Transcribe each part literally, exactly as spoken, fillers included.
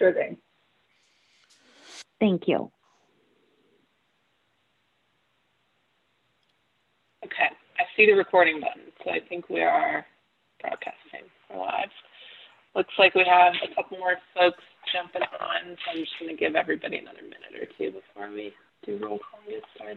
Sure thing. Thank you. Okay, I see the recording button, so I think we are broadcasting live. Looks like we have a couple more folks jumping on, so I'm just going to give everybody another minute or two before we do roll call and get started.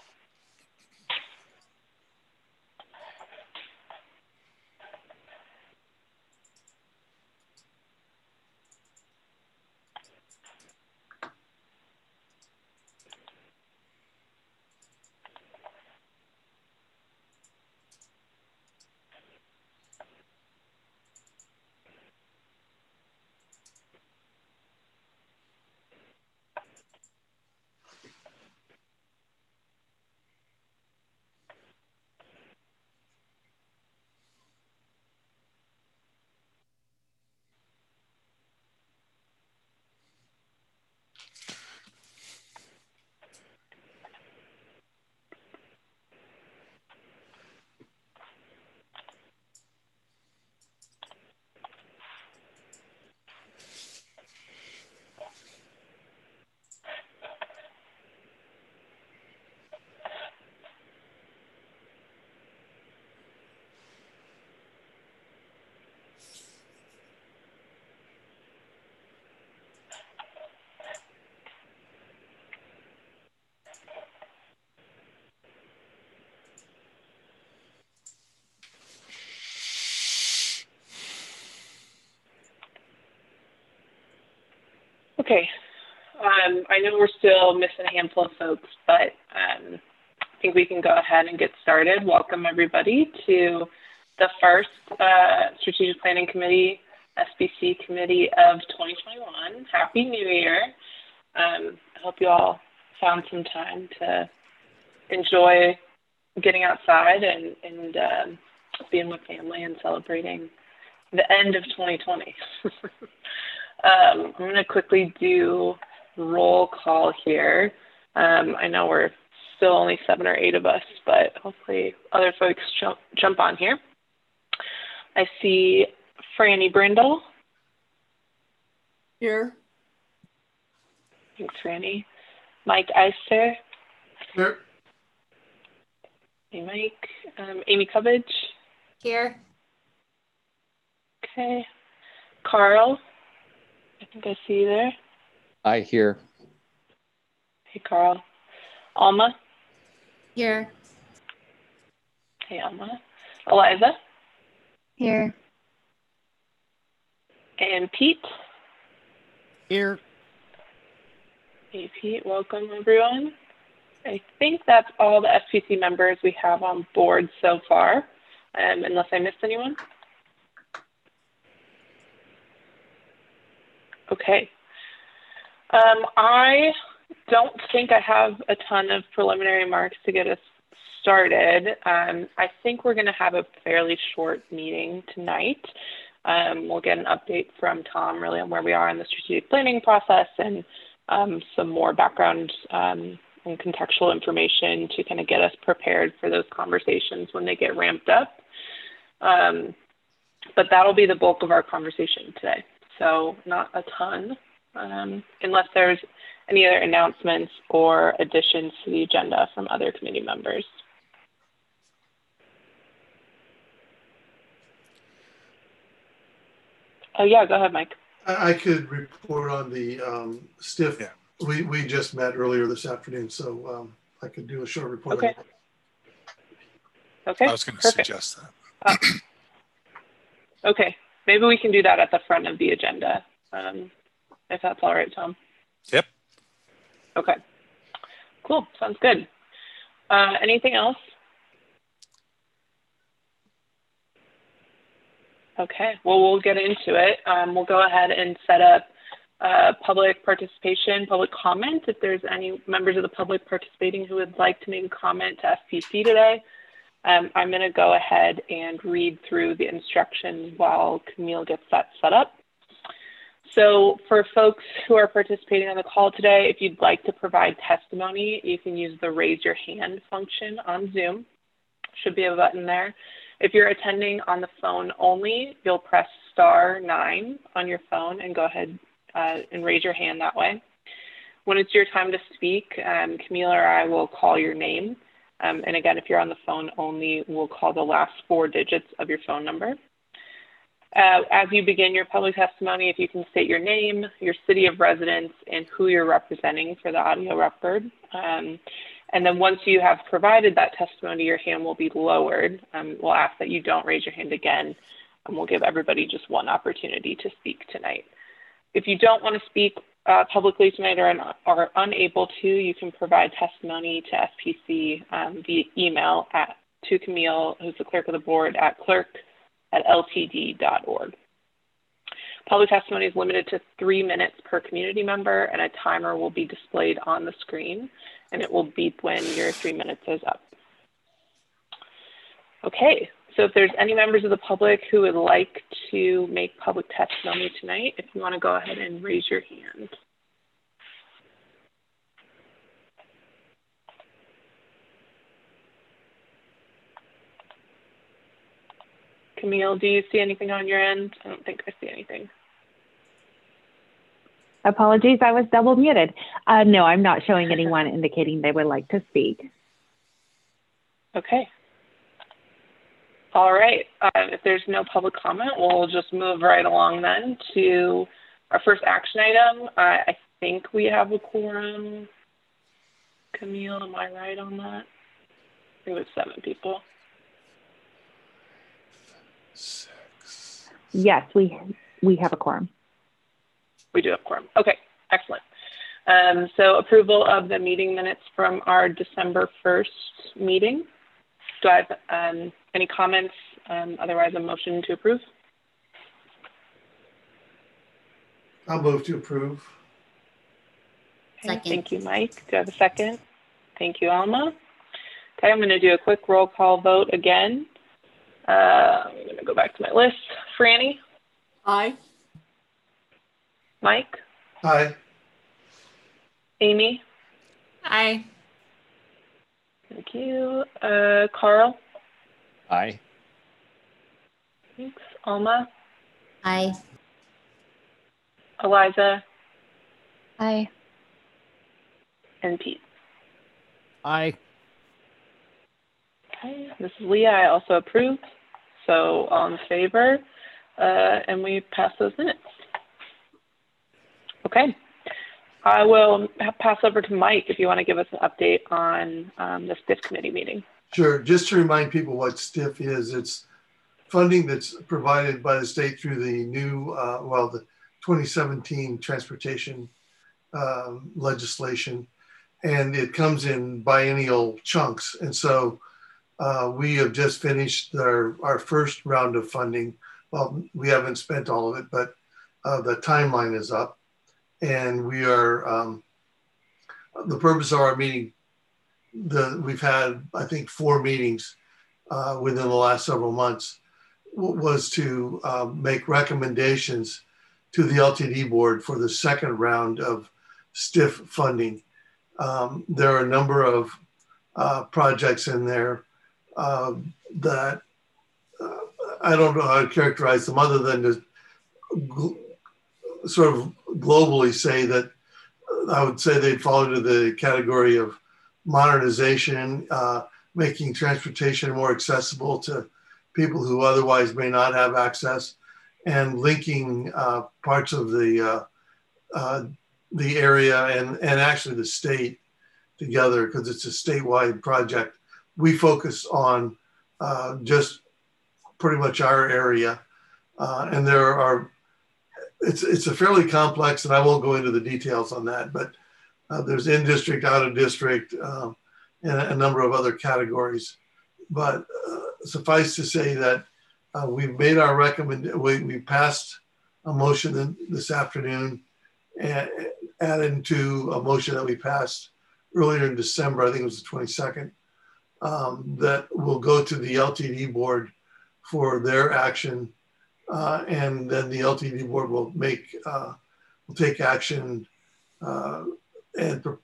Okay, um, I know we're still missing a handful of folks, but um, I think we can go ahead and get started. Welcome everybody to the first uh, Strategic Planning Committee, S B C Committee of twenty twenty-one. Happy New Year. Um, I hope you all found some time to enjoy getting outside and, and um, being with family and celebrating the end of twenty twenty. Um, I'm going to quickly do roll call here. Um, I know we're still only seven or eight of us, but hopefully other folks jump, jump on here. I see Franny Brindle. Here. Thanks, Franny. Mike Eister. Here. Hey, Mike. Um, Amy Cubbage. Here. Okay. Carl. I think I see you there. I hear. Hey, Carl. Alma. Here. Hey, Alma. Eliza. Here. And Pete. Here. Hey, Pete. Welcome, everyone. I think that's all the S P C members we have on board so far, um, unless I missed anyone. Okay. Um, I don't think I have a ton of preliminary remarks to get us started. Um, I think we're going to have a fairly short meeting tonight. Um, we'll get an update from Tom really on where we are in the strategic planning process and um, some more background um, and contextual information to kind of get us prepared for those conversations when they get ramped up. Um, but that'll be the bulk of our conversation today. So not a ton, um, unless there's any other announcements or additions to the agenda from other committee members. Oh yeah, go ahead, Mike. I could report on the um, STIF. Yeah. We, we just met earlier this afternoon, so um, I could do a short report. Okay. Okay. I was going to suggest that. Uh, okay. Maybe we can do that at the front of the agenda, um, if that's all right, Tom. Yep. Okay. Cool. Sounds good. Uh, anything else? Okay. Well, we'll get into it. Um, we'll go ahead and set up uh, public participation, public comment. If there's any members of the public participating who would like to make a comment to S P C today, Um, I'm going to go ahead and read through the instructions while Camille gets that set up. So for folks who are participating on the call today, if you'd like to provide testimony, you can use the raise your hand function on Zoom. Should be a button there. If you're attending on the phone only, you'll press star nine on your phone and go ahead uh, and raise your hand that way. When it's your time to speak, um, Camille or I will call your name. Um, and again, if you're on the phone only, we'll call the last four digits of your phone number. Uh, as you begin your public testimony, if you can state your name, your city of residence, and who you're representing for the audio record. Um, and then once you have provided that testimony, your hand will be lowered. Um, we'll ask that you don't raise your hand again, and we'll give everybody just one opportunity to speak tonight. If you don't want to speak uh, publicly tonight or are unable to, you can provide testimony to S P C um, via email at, to Camille, who's the clerk of the board, at clerk at L T D dot org. Public testimony is limited to three minutes per community member, and a timer will be displayed on the screen, and it will beep when your three minutes is up. Okay, so if there's any members of the public who would like to make public testimony tonight, if you want to go ahead and raise your hand. Camille, do you see anything on your end? I don't think I see anything. Apologies, I was double muted. Uh, no, I'm not showing anyone indicating they would like to speak. Okay. All right. Uh, if there's no public comment, we'll just move right along then to our first action item. Uh, I think we have a quorum. Camille, am I right on that? I think it was seven people. Six. Yes, we we have a quorum. We do have quorum. Okay, excellent. Um, so approval of the meeting minutes from our December first meeting. Do I have um, any comments? Um, otherwise, a motion to approve. I'll move to approve. Okay, thank you, Mike. Do I have a second? Thank you, Alma. Okay, I'm going to do a quick roll call vote again. Uh, I'm going to go back to my list. Franny? Aye. Mike? Aye. Amy? Aye. Thank you. Uh, Carl? Aye. Thanks. Alma? Aye. Eliza? Aye. And Pete? Aye. Okay, this is Leah. I also approve. So all in favor, uh, and we pass those minutes. Okay. I will pass over to Mike if you want to give us an update on um, the STIF committee meeting. Sure. Just to remind people what STIF is, it's funding that's provided by the state through the new, uh, well, the twenty seventeen transportation um, legislation, and it comes in biennial chunks. And so uh, we have just finished our, our first round of funding. Well, we haven't spent all of it, but uh, the timeline is up. And we are, um, the purpose of our meeting, the, we've had, I think, four meetings uh, within the last several months, was to um, make recommendations to the L T D board for the second round of STIF funding. Um, there are a number of uh, projects in there uh, that uh, I don't know how to characterize them other than to gl- sort of globally say that I would say they'd fall into the category of modernization, uh, making transportation more accessible to people who otherwise may not have access, and linking uh, parts of the uh, uh, the area and, and actually the state together, because it's a statewide project. We focus on uh, just pretty much our area, uh, and there are It's it's a fairly complex, and I won't go into the details on that, but uh, there's in-district, out-of-district, um, and a number of other categories. But uh, suffice to say that uh, we've made our recommend. We, we passed a motion this afternoon, and added to a motion that we passed earlier in December. I think it was the twenty-second. Um, that will go to the L T D board for their action. Uh, and then the L T D board will make, uh, will take action uh, and pro-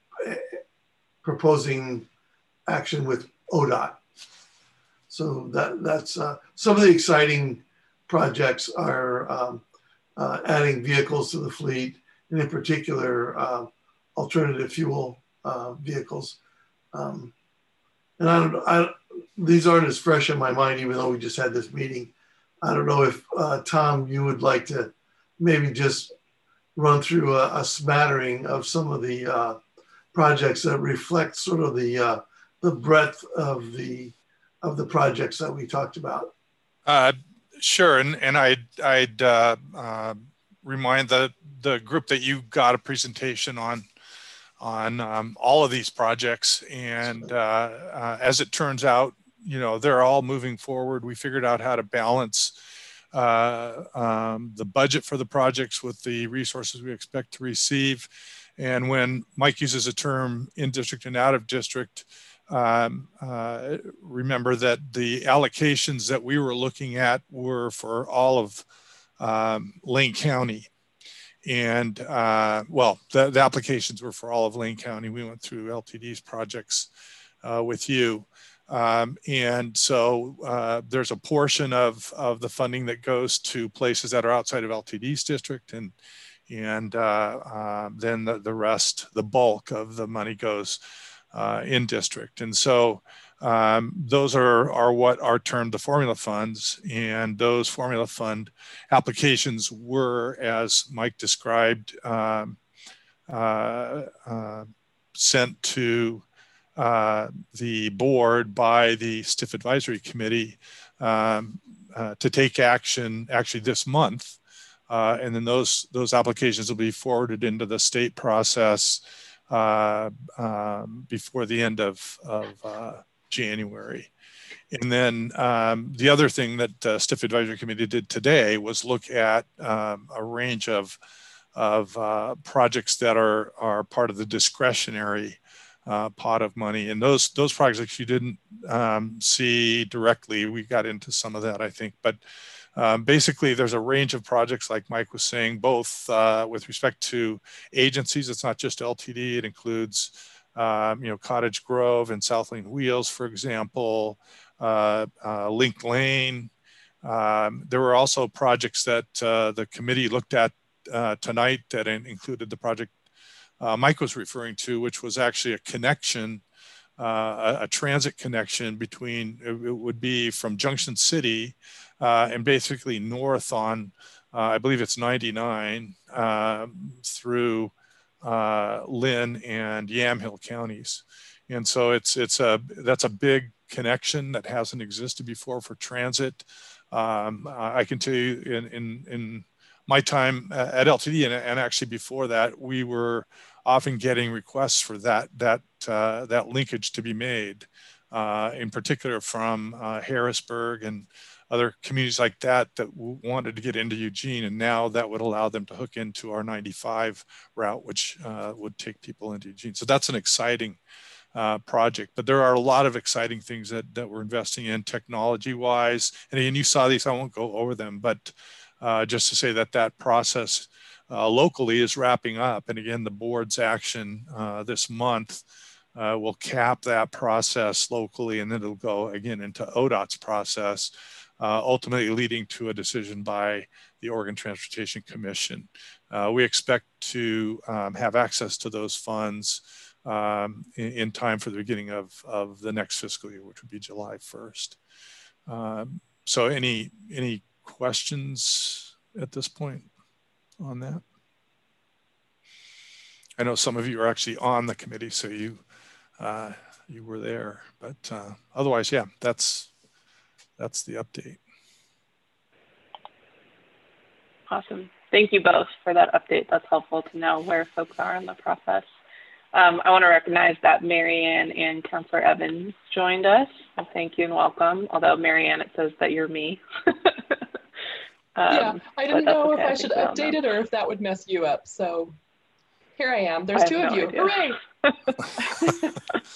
proposing action with O D O T. So that that's uh, some of the exciting projects are um, uh, adding vehicles to the fleet, and in particular, uh, alternative fuel uh, vehicles. Um, and I don't know, I, these aren't as fresh in my mind, even though we just had this meeting. I don't know if, uh, Tom, you would like to maybe just run through a, a smattering of some of the uh, projects that reflect sort of the uh, the breadth of the of the projects that we talked about. Uh, sure, and and I'd I'd uh, uh, remind the the group that you got a presentation on on um, all of these projects, and uh, uh, as it turns out, you know, they're all moving forward. We figured out how to balance uh, um, the budget for the projects with the resources we expect to receive. And when Mike uses a term in district and out of district, um, uh, remember that the allocations that we were looking at were for all of um, Lane County. And uh, well, the, the applications were for all of Lane County. We went through L T D's projects uh, with you. Um, and so uh, there's a portion of, of the funding that goes to places that are outside of L T D's district, and and uh, uh, then the, the rest, the bulk of the money goes uh, in district. And so um, those are, are what are termed the formula funds, and those formula fund applications were, as Mike described, um, uh, uh, sent to uh, the board by the S T I F Advisory Committee um, uh, to take action actually this month. Uh, and then those, those applications will be forwarded into the state process uh, um, before the end of, of uh, January. And then um, the other thing that uh, S T I F Advisory Committee did today was look at um, a range of, of uh, projects that are, are part of the discretionary uh, pot of money. And those, those projects you didn't um, see directly. We got into some of that, I think. But um, basically, there's a range of projects, like Mike was saying, both uh, with respect to agencies. It's not just L T D. It includes Um, you know, Cottage Grove and South Lane Wheels, for example, uh, uh, Link Lane. Um, there were also projects that uh, the committee looked at uh, tonight that included the project uh, Mike was referring to, which was actually a connection, uh, a, a transit connection between, it, it would be from Junction City uh, and basically north on, uh, I believe it's ninety-nine, uh, through uh, Lynn and Yamhill counties. And so it's, it's a, that's a big connection that hasn't existed before for transit. Um, I can tell you in, in, in my time at L T D, and, and actually before that, we were often getting requests for that, that, uh, that linkage to be made, uh, in particular from uh, Harrisburg and other communities like that that wanted to get into Eugene, and now that would allow them to hook into our ninety-five route, which uh, would take people into Eugene. So that's an exciting uh, project. But there are a lot of exciting things that, that we're investing in technology-wise. And, and you saw these, I won't go over them, but uh, just to say that that process uh, locally is wrapping up. And again, the board's action uh, this month uh, will cap that process locally, and then it'll go again into O D O T's process. Uh, ultimately leading to a decision by the Oregon Transportation Commission. Uh, we expect to um, have access to those funds um, in, in time for the beginning of, of the next fiscal year, which would be July first. Um, so any, any questions at this point on that? I know some of you are actually on the committee, so you, uh, you were there, but uh, otherwise, yeah, that's, That's the update. Awesome. Thank you both for that update. That's helpful to know where folks are in the process. Um, I want to recognize that Marianne and Councilor Evans joined us. Well, thank you and welcome. Although Marianne, it says that you're me. um, yeah, I didn't know okay. if I, I should update it or if that would mess you up. So here I am. There's I two of no you. Idea. Hooray!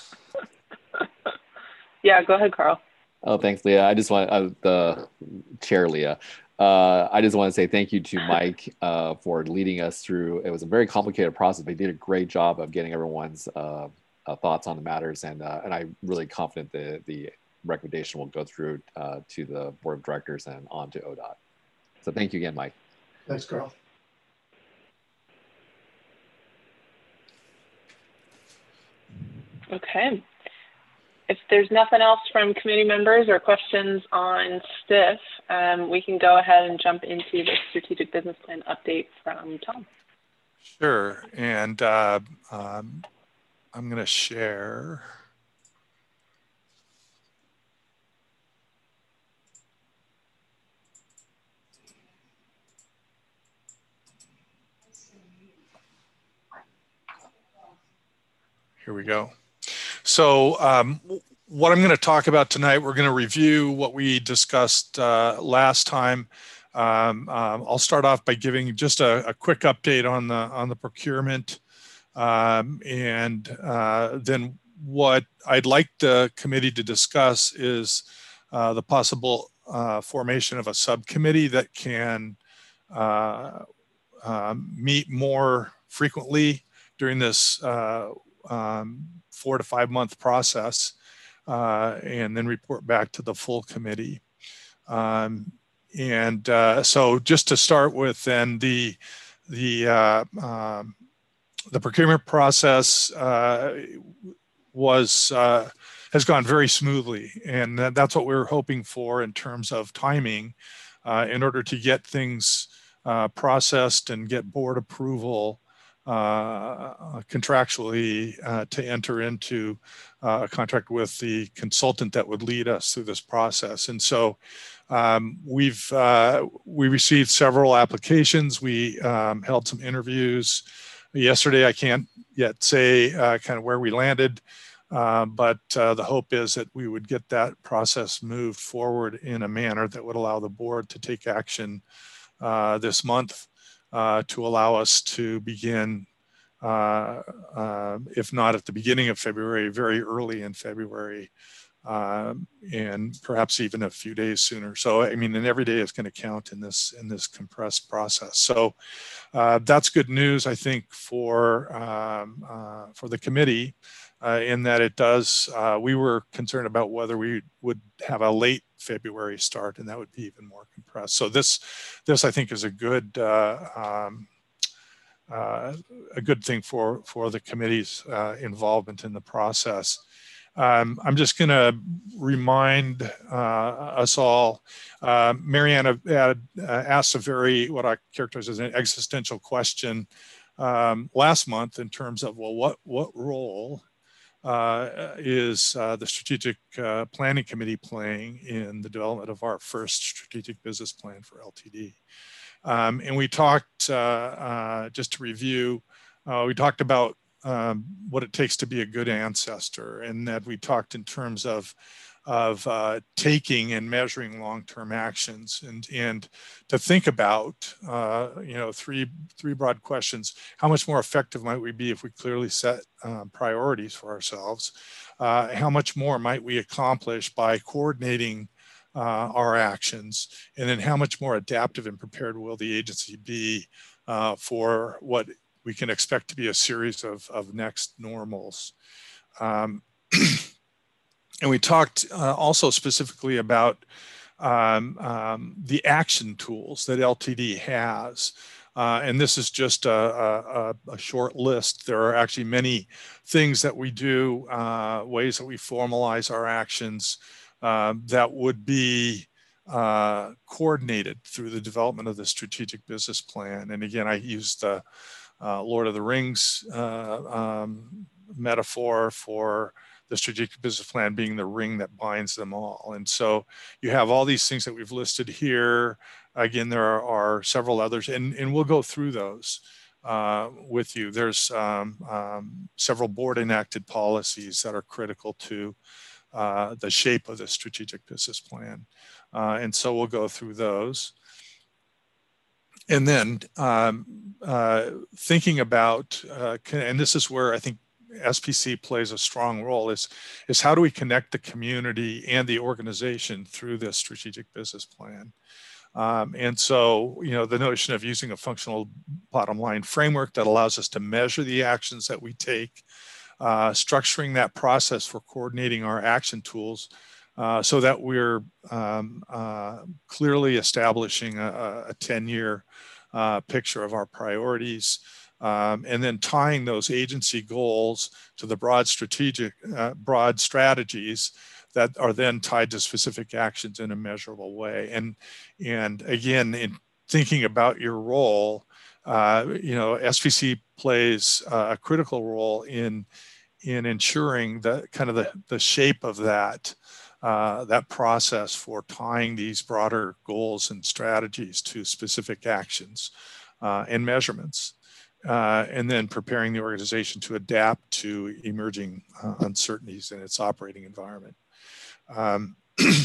Yeah, go ahead, Carl. Oh, thanks, Leah. I just want uh, the chair, Leah. Uh, I just want to say thank you to Mike uh, for leading us through. It was a very complicated process, but he did a great job of getting everyone's uh, uh, thoughts on the matters, and uh, and I'm really confident that the recommendation will go through uh, to the board of directors and on to O D O T. So thank you again, Mike. Thanks, Carl. Okay. If there's nothing else from committee members or questions on STIF, um, we can go ahead and jump into the strategic business plan update from Tom. Sure. And uh, um, I'm going to share. Here we go. So um, what I'm going to talk about tonight, we're going to review what we discussed uh, last time. Um, um, I'll start off by giving just a, a quick update on the on the procurement, um, and uh, then what I'd like the committee to discuss is uh, the possible uh, formation of a subcommittee that can uh, uh, meet more frequently during this uh, um, four to five month process, uh, and then report back to the full committee. Um, and uh, so just to start with, then the the uh, um, the procurement process uh, was uh, has gone very smoothly, and that's what we were hoping for in terms of timing, uh, in order to get things uh, processed and get board approval uh, contractually uh, to enter into uh, a contract with the consultant that would lead us through this process. And so um, we've uh, we received several applications. We um, held some interviews yesterday. I can't yet say uh, kind of where we landed, uh, but uh, the hope is that we would get that process moved forward in a manner that would allow the board to take action uh, this month. Uh, to allow us to begin, uh, uh, if not at the beginning of February, very early in February, um, and perhaps even a few days sooner. So, I mean, and every day is going to count in this in this compressed process. So, uh, that's good news, I think, for um, uh, for the committee, uh, in that it does. Uh, we were concerned about whether we would have a late February start, and that would be even more compressed. So this, this I think is a good, uh, um, uh, a good thing for for the committee's uh, involvement in the process. Um, I'm just going to remind uh, us all. Uh, Marianne had uh, asked a very what I characterize as an existential question um, last month in terms of, well, what what role Uh, is uh, the strategic uh, planning committee playing in the development of our first strategic business plan for L T D. Um, and we talked, uh, uh, just to review, uh, we talked about um, what it takes to be a good ancestor, and that we talked in terms of of uh, taking and measuring long-term actions, and and to think about uh, you know three three broad questions. How much more effective might we be if we clearly set uh, priorities for ourselves? Uh, how much more might we accomplish by coordinating uh, our actions? And then how much more adaptive and prepared will the agency be uh, for what we can expect to be a series of, of next normals? Um, And we talked uh, also specifically about um, um, the action tools that L T D has. Uh, and this is just a, a, a short list. There are actually many things that we do, uh, ways that we formalize our actions uh, that would be uh, coordinated through the development of the strategic business plan. And again, I used the uh, Lord of the Rings uh, um, metaphor for the strategic business plan being the ring that binds them all. And so you have all these things that we've listed here. Again, there are, are several others, and, and we'll go through those uh, with you. There's um, um, several board enacted policies that are critical to uh, the shape of the strategic business plan. Uh, and so we'll go through those. And then um, uh, thinking about, uh, and this is where I think S P C plays a strong role, is, is how do we connect the community and the organization through this strategic business plan? Um, and so, you know, the notion of using a functional bottom line framework that allows us to measure the actions that we take, uh, structuring that process for coordinating our action tools uh, so that we're um, uh, clearly establishing a ten year uh, picture of our priorities. um, and then tying those agency goals to the broad strategic, uh, broad strategies that are then tied to specific actions in a measurable way. And, and again, in thinking about your role, uh, you know, S P C plays uh, a critical role in, in ensuring the kind of the, the shape of that, uh, that process for tying these broader goals and strategies to specific actions uh, and measurements. Uh, and then preparing the organization to adapt to emerging uh, uncertainties in its operating environment. Um,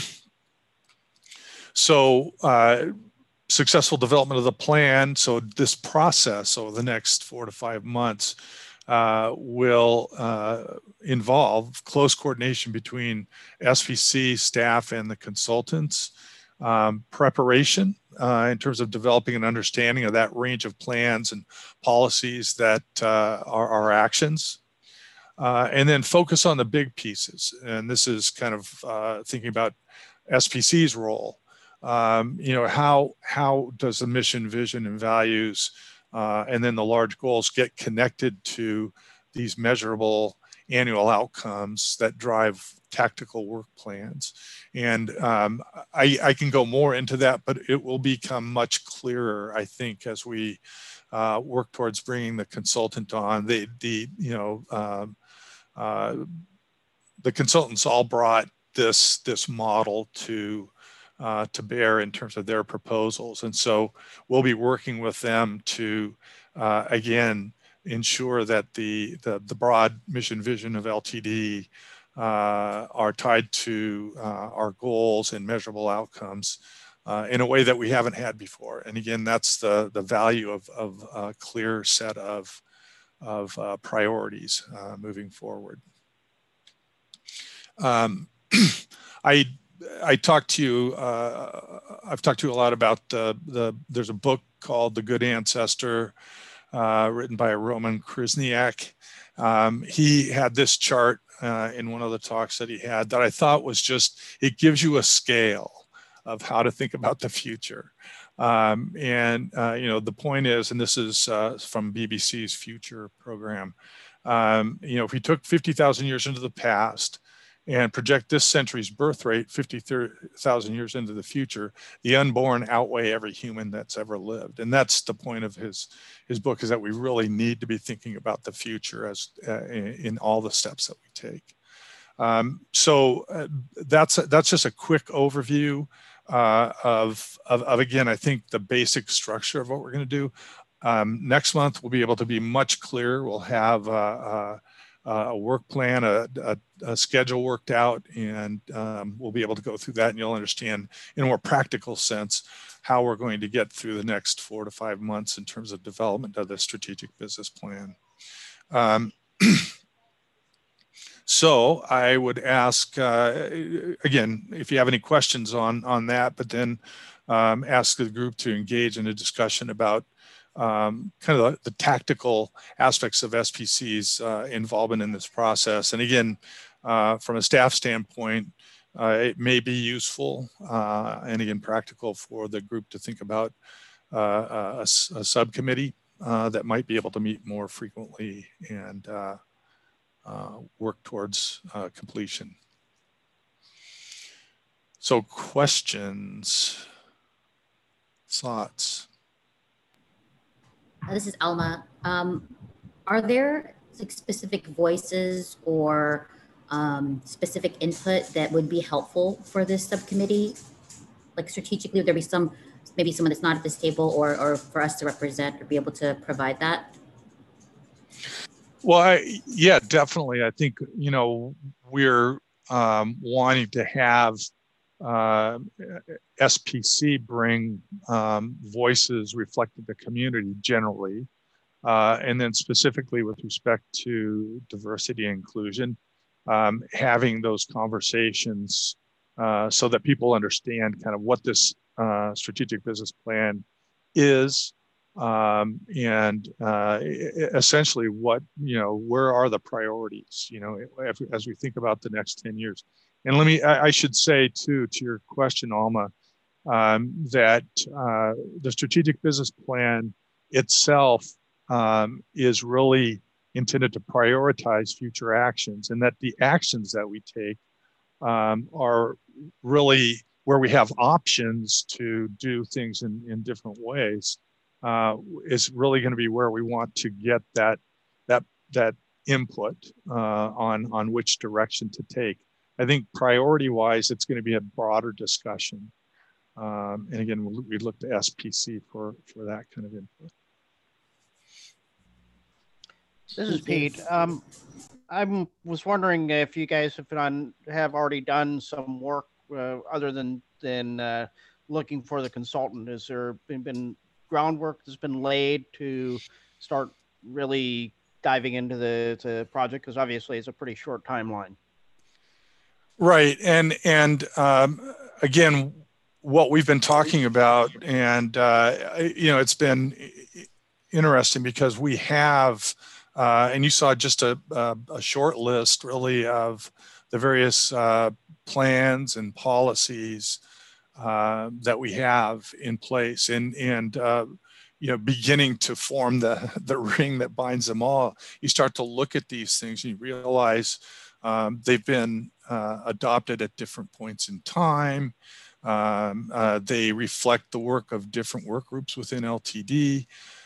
so uh, successful development of the plan. So this process over the next four to five months uh, will uh, involve close coordination between S P C staff and the consultants, um, preparation uh, in terms of developing an understanding of that range of plans and policies that uh, are our actions. Uh, and then focus on the big pieces. And this is kind of uh, thinking about S P C's role. Um, you know, how, how does the mission, vision, and values, uh, and then the large goals get connected to these measurable annual outcomes that drive tactical work plans? And um, I, I can go more into that, but it will become much clearer, I think, as we uh, work towards bringing the consultant on. The, the you know, um, Uh, the consultants all brought this this model to uh, to bear in terms of their proposals, and so we'll be working with them to uh, again ensure that the, the the broad mission vision of L T D uh, are tied to uh, our goals and measurable outcomes uh, in a way that we haven't had before. And again, that's the the value of of a clear set of of uh, priorities uh, moving forward. Um, I I talked to you. Uh, I've talked to you a lot about the the. There's a book called The Good Ancestor, uh, written by Roman Krzyzniak. Um, he had this chart uh, in one of the talks that he had that I thought was just. It gives you a scale of how to think about the future. Um, and, uh, you know, the point is, and this is uh, from B B C's Future program, um, you know, if we took fifty thousand years into the past and project this century's birth rate fifty thousand years into the future, the unborn outweigh every human that's ever lived. And that's the point of his, his book, is that we really need to be thinking about the future as uh, in, in all the steps that we take. Um, so uh, that's, that's just a quick overview. Uh, of, of, of, again, I think the basic structure of what we're going to do. Um, next month, we'll be able to be much clearer. We'll have a, a, a work plan, a, a, a schedule worked out, and um, we'll be able to go through that, and you'll understand in a more practical sense how we're going to get through the next four to five months in terms of development of the strategic business plan. Um, So I would ask, uh, again, if you have any questions on, on that, but then um, ask the group to engage in a discussion about um, kind of the, the tactical aspects of S P C's uh, involvement in this process. And again, uh, from a staff standpoint, uh, it may be useful uh, and again, practical for the group to think about uh, a, a subcommittee uh, that might be able to meet more frequently and uh, Uh, work towards uh, completion. So questions, thoughts? This is Alma. Um, are there like, specific voices or um, specific input that would be helpful for this subcommittee? Like strategically, would there be some, maybe someone that's not at this table or, or for us to represent or be able to provide that? Well, I, yeah, definitely. I think, you know, we're um, wanting to have uh, S P C bring um, voices reflecting the community generally, uh, and then specifically with respect to diversity and inclusion, um, having those conversations uh, so that people understand kind of what this uh, strategic business plan is. Um, and uh, essentially what, you know, where are the priorities, you know, as, as we think about the next ten years. And let me, I, I should say too, to your question, Alma, um, that uh, the strategic business plan itself um, is really intended to prioritize future actions, and that the actions that we take um, are really where we have options to do things in, in different ways, uh, is really going to be where we want to get that that that input uh, on on which direction to take. I think priority wise, it's going to be a broader discussion, um, and again, we we look to S P C for for that kind of input. This is Pete. Um, I was wondering if you guys have done have already done some work uh, other than than uh, looking for the consultant. Has there been, been groundwork that's been laid to start really diving into the, the project? Because obviously it's a pretty short timeline. Right, and and um, again, what we've been talking about, and uh, you know, it's been interesting because we have. Uh, and you saw just a, a, a short list, really, of the various uh, plans and policies uh, that we have in place, and and uh, you know, beginning to form the the ring that binds them all. You start to look at these things, and you realize um, they've been uh, adopted at different points in time. Um, uh, they reflect the work of different work groups within L T D.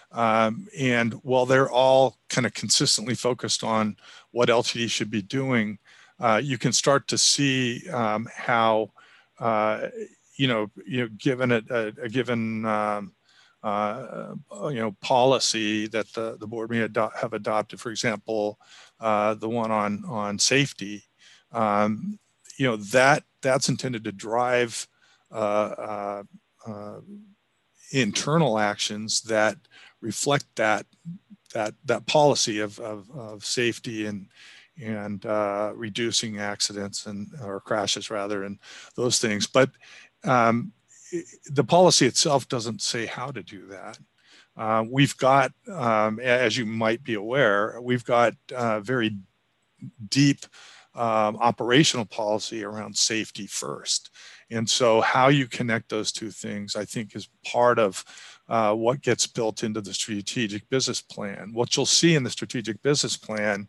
Um, and while they're all kind of consistently focused on what L T D should be doing, uh, you can start to see um, how, uh, you know, you know, given a, a, a given, um, uh, you know, policy that the, the board may ado- have adopted, for example, uh, the one on on safety, um, you know, that that's intended to drive uh, uh, uh, internal actions that reflect that that that policy of of, of safety and and uh, reducing accidents and or crashes rather, and those things. But um, the policy itself doesn't say how to do that. Uh, we've got, um, as you might be aware, we've got uh, very deep um, operational policy around safety first. And so how you connect those two things, I think, is part of uh, what gets built into the strategic business plan. What you'll see in the strategic business plan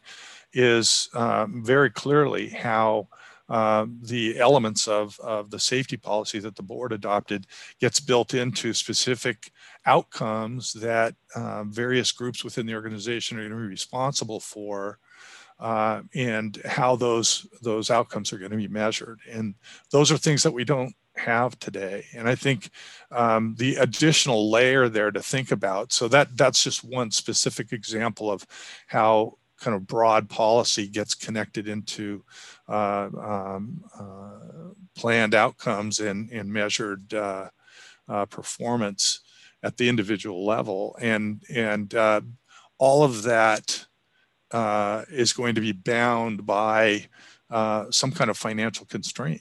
is um, very clearly how uh, the elements of, of the safety policy that the board adopted gets built into specific outcomes that uh, various groups within the organization are going to be responsible for. Uh, and how those those outcomes are going to be measured. And those are things that we don't have today. And I think um, the additional layer there to think about, so that that's just one specific example of how kind of broad policy gets connected into uh, um, uh, planned outcomes and, and measured uh, uh, performance at the individual level. And, and uh, all of that Uh, is going to be bound by uh, some kind of financial constraint.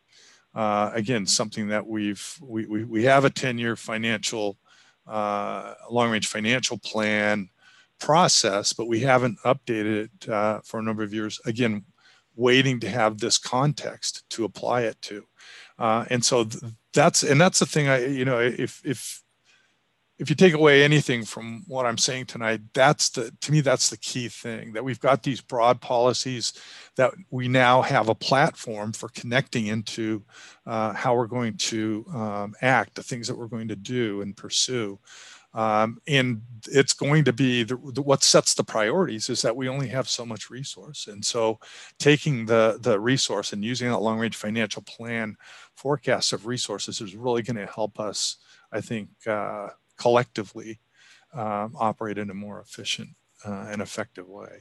Uh, again, something that we've we we, we have a ten-year financial, uh, long-range financial plan process, but we haven't updated it uh, for a number of years. Again, waiting to have this context to apply it to, uh, and so th- that's and that's the thing. I you know if if If you take away anything from what I'm saying tonight, that's the, to me, that's the key thing, that we've got these broad policies that we now have a platform for connecting into uh, how we're going to um, act, the things that we're going to do and pursue. Um, and it's going to be the, the, what sets the priorities is that we only have so much resource. And so taking the, the resource and using that long range financial plan forecast of resources is really going to help us, I think, uh, collectively um, operate in a more efficient uh, and effective way.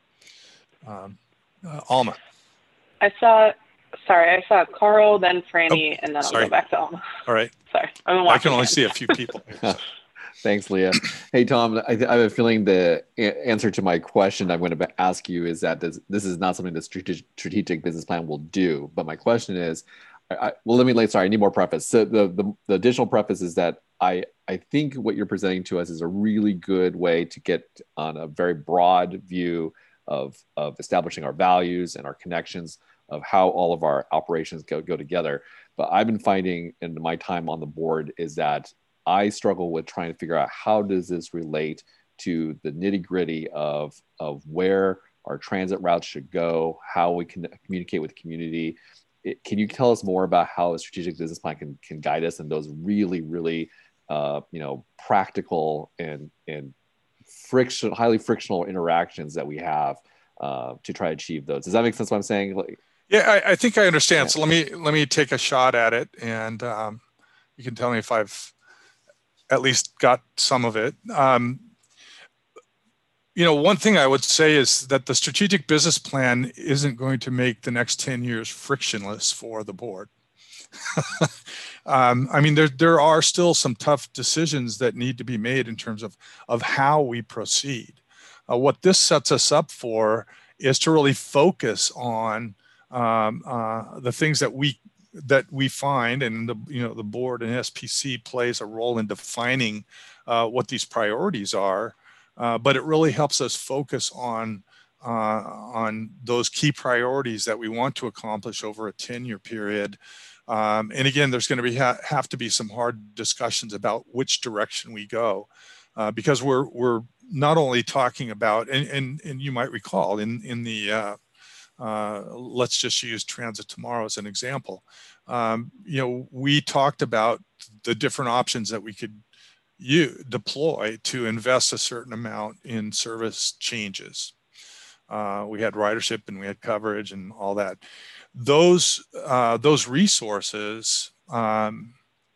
Um, uh, Alma. I saw, sorry, I saw Carl, then Franny, oh, and then I'll sorry. go back to Alma. All right. Sorry. I'm I can only see a few people. Thanks, Leah. Hey, Tom, I, I have a feeling the answer to my question I'm going to ask you is that this, this is not something the strategic, strategic business plan will do. But my question is, I, well, let me, like, sorry, I need more preface. So the, the, the additional preface is that I, I think what you're presenting to us is a really good way to get on a very broad view of, of establishing our values and our connections of how all of our operations go, go together. But I've been finding in my time on the board is that I struggle with trying to figure out how does this relate to the nitty gritty of, of where our transit routes should go, how we can communicate with the community. It, can you tell us more about how a strategic business plan can, can guide us in those really, really, uh, you know, practical and, and friction, highly frictional interactions that we have uh, to try to achieve those? Does that make sense what I'm saying? Like, yeah, I, I think I understand. Yeah. So let me, let me take a shot at it, and um, you can tell me if I've at least got some of it. Um, you know, one thing I would say is that the strategic business plan isn't going to make the next ten years frictionless for the board. um, I mean, there, there are still some tough decisions that need to be made in terms of, of how we proceed. Uh, what this sets us up for is to really focus on um, uh, the things that we that we find, and the you know the board and S P C plays a role in defining uh, what these priorities are. Uh, but it really helps us focus on uh, on those key priorities that we want to accomplish over a ten-year period. Um, and again, there's going to be ha have to be some hard discussions about which direction we go, uh, because we're we're not only talking about, and and, and you might recall in in the uh, uh, let's just use Transit Tomorrow as an example. Um, you know, we talked about the different options that we could you deploy to invest a certain amount in service changes. Uh, we had ridership and we had coverage and all that. Those uh, those resources um,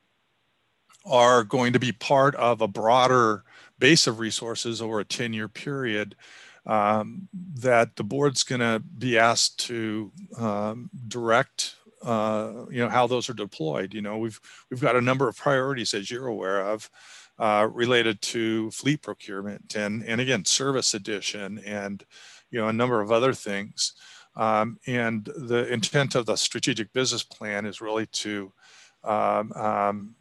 are going to be part of a broader base of resources over a ten-year period um, that the board's going to be asked to um, direct. Uh, you know, how those are deployed. You know, we've we've got a number of priorities, as you're aware of, uh, related to fleet procurement and and again service addition and you know a number of other things. Um, and the intent of the strategic business plan is really to, um, um,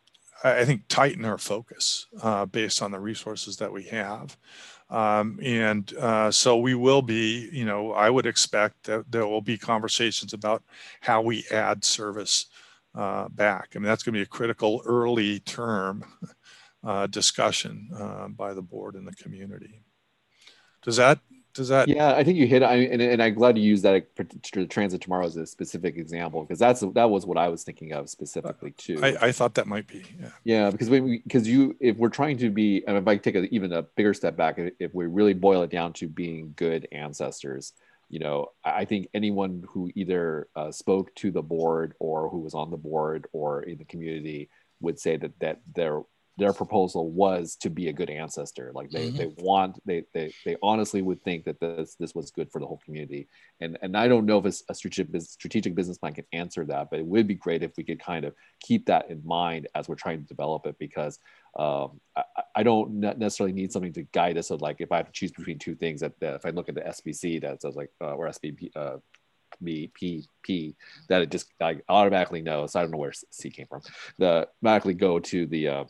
I think, tighten our focus uh, based on the resources that we have. Um, and uh, so we will be, you know, I would expect that there will be conversations about how we add service uh, back. I mean, that's going to be a critical early term uh, discussion uh, by the board and the community. Does that, does that? Yeah, I think you hit it. I mean, and, and I'm glad you used that Transit Tomorrow as a specific example, because that's that was what I was thinking of specifically too. I, I thought that might be. Yeah, yeah because we because you if we're trying to be, and if I take a, even a bigger step back, if we really boil it down to being good ancestors, you know, I think anyone who either uh, spoke to the board or who was on the board or in the community would say that that their their proposal was to be a good ancestor. Like they, mm-hmm. they want, they, they, they honestly would think that this, this was good for the whole community. And, and I don't know if a strategic, strategic business plan can answer that, but it would be great if we could kind of keep that in mind as we're trying to develop it, because um, I, I don't necessarily need something to guide us. So like if I have to choose between two things, that, that if I look at the S B C, that says like, uh, or S B P, uh, B P P, that it just like automatically knows. I don't know where C came from. The automatically go to the, uh,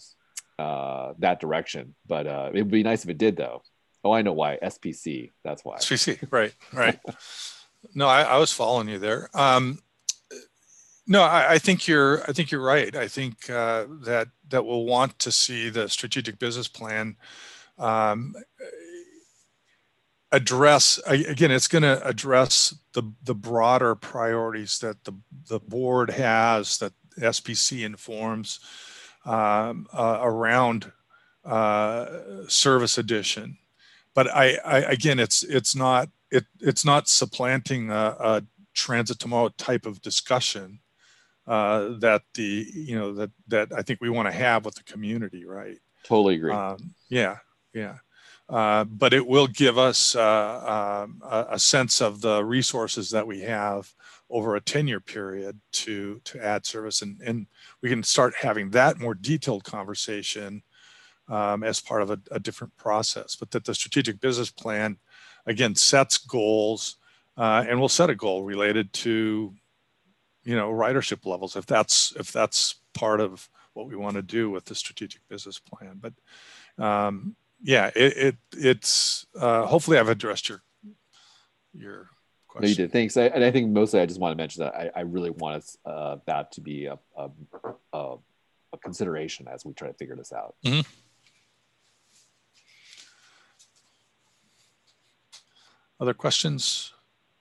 uh that direction, but uh it would be nice if it did though. Oh, I know why. S P C, that's why. S P C, right, right. No, I, I was following you there. Um no, I, I think you're I think you're right. I think uh that that we'll want to see the strategic business plan um address, again, it's going to address the the broader priorities that the the board has, that S P C informs Um, uh, around uh, service addition, but I, I again, it's it's not it it's not supplanting a, a Transit Tomorrow type of discussion uh, that the you know that that I think we want to have with the community, right? Totally agree. Um, yeah, yeah, uh, but it will give us uh, um, a, a sense of the resources that we have over a ten-year period to to add service, and, and we can start having that more detailed conversation um, as part of a, a different process. But that the strategic business plan, again, sets goals, uh, and we'll set a goal related to, you know, ridership levels, if that's if that's part of what we want to do with the strategic business plan. But um, yeah, it, it it's uh, hopefully I've addressed your your. No, you did. Thanks. I, and I think mostly I just want to mention that I, I really want uh, that to be a, a, a, a consideration as we try to figure this out. Mm-hmm. Other questions?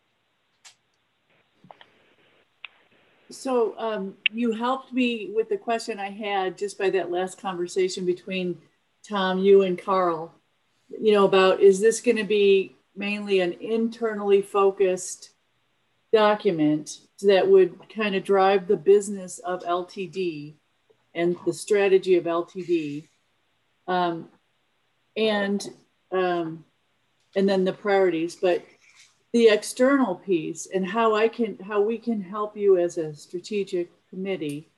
So um, you helped me with the question I had just by that last conversation between Tom, you and Carl, you know, about is this going to be mainly an internally focused document that would kind of drive the business of L T D and the strategy of L T D, um, and um, and then the priorities, but the external piece and how I can how we can help you as a strategic committee,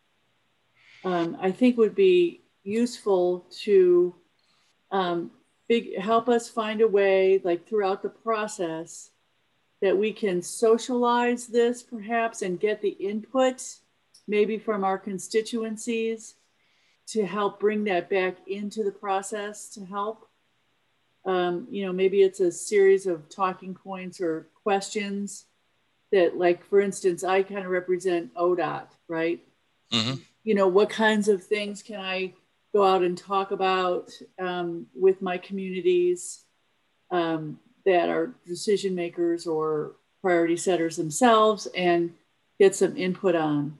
um, I think would be useful to um, big, help us find a way, like throughout the process, that we can socialize this perhaps and get the input maybe from our constituencies to help bring that back into the process to help. Um, you know, maybe it's a series of talking points or questions that, like, for instance, I kind of represent O D O T, right? Mm-hmm. You know, what kinds of things can I go out and talk about um, with my communities um, that are decision makers or priority setters themselves, and get some input on.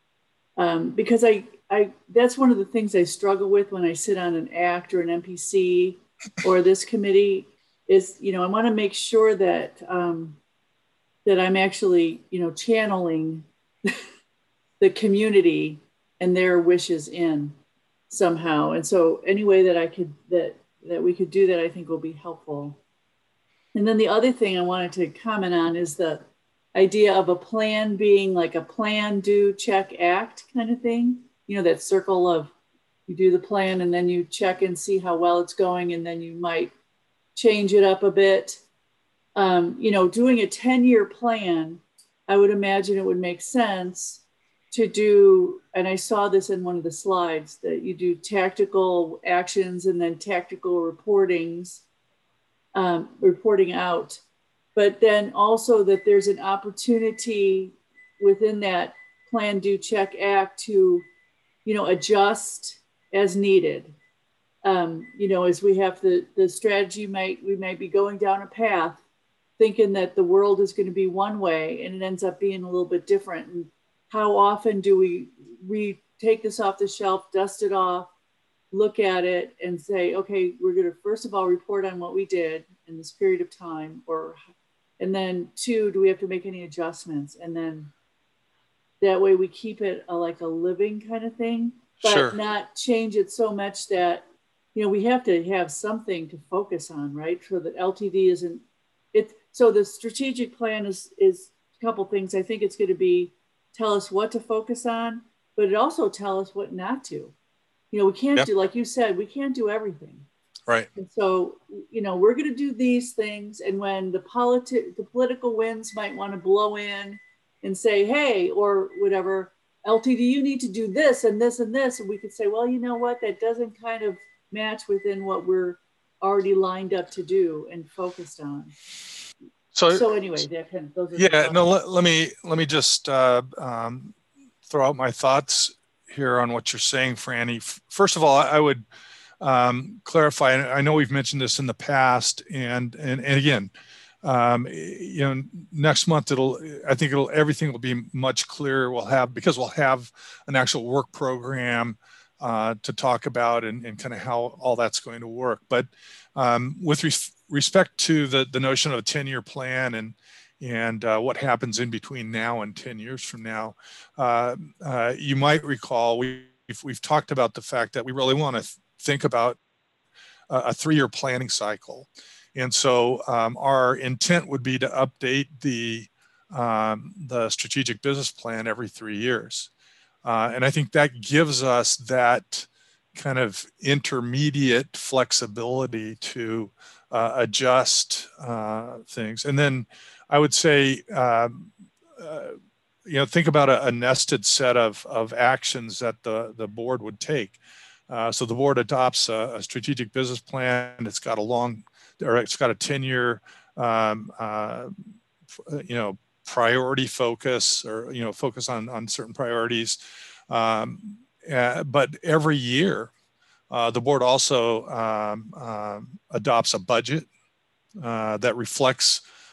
Um, because I, I, that's one of the things I struggle with when I sit on an ACT or an M P C or this committee is, you know, I want to make sure that, um, that I'm actually, you know, channeling the community and their wishes in somehow. And so any way that I could, that, that we could do that, I think will be helpful. And then the other thing I wanted to comment on is the idea of a plan being like a plan, do, check, act kind of thing. You know, that circle of you do the plan and then you check and see how well it's going, and then you might change it up a bit. Um, you know, doing a ten-year plan, I would imagine it would make sense to do, and I saw this in one of the slides, that you do tactical actions and then tactical reportings, um, reporting out. But then also that there's an opportunity within that plan, do, check, act to, you know, adjust as needed. Um, you know, as we have the, the strategy, might we might be going down a path thinking that the world is going to be one way and it ends up being a little bit different. And how often do we, we take this off the shelf, dust it off, look at it and say, okay, we're going to first of all report on what we did in this period of time, or and then two, do we have to make any adjustments? And then that way we keep it a, like a living kind of thing, but sure, not change it so much that, you know, we have to have something to focus on, right? So that L T D isn't it. So the strategic plan is, is a couple things. I think it's going to be, tell us what to focus on, but it also tell us what not to. You know, we can't yep. do, like you said, we can't do everything. Right. And so, you know, we're going to do these things. And when the politi- the political winds might want to blow in and say, hey, or whatever, L T D, you need to do this and this and this. And we could say, well, you know what, that doesn't kind of match within what we're already lined up to do and focused on. So, so anyway, that kind of, those are yeah, no, let, let me, let me just uh, um, throw out my thoughts here on what you're saying, Franny. First of all, I would um, clarify, and I know we've mentioned this in the past, and and, and again, um, you know, next month it'll, I think it'll, everything will be much clearer. We'll have, because we'll have an actual work program uh, to talk about and, and kind of how all that's going to work. But um, with res- respect to the, the notion of a ten-year plan and and uh, what happens in between now and ten years from now, uh, uh, you might recall we, we've, we've talked about the fact that we really want to th- think about a, a three-year planning cycle. And so um, our intent would be to update the, um, the strategic business plan every three years. Uh, and I think that gives us that kind of intermediate flexibility to uh, adjust uh, things. And then I would say, um, uh, you know, think about a, a nested set of, of actions that the, the board would take. Uh, so the board adopts a, a strategic business plan. It's got a long, or it's got a ten-year, um, uh, you know, priority focus, or, you know, focus on, on certain priorities. Um, uh, but every year, uh, the board also um, um, adopts a budget uh, that reflects